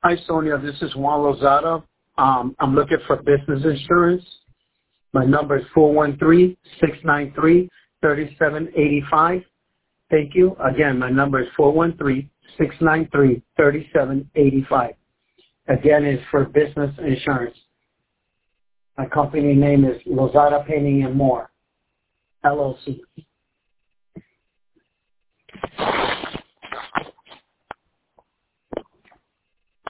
Hi, Sonia. This is Juan Lozada. I'm looking for business insurance. My number is 413-693-3785. Thank you. Again, my number is 413-693-3785. Again, it's for business insurance. My company name is Lozada Painting and More, LLC.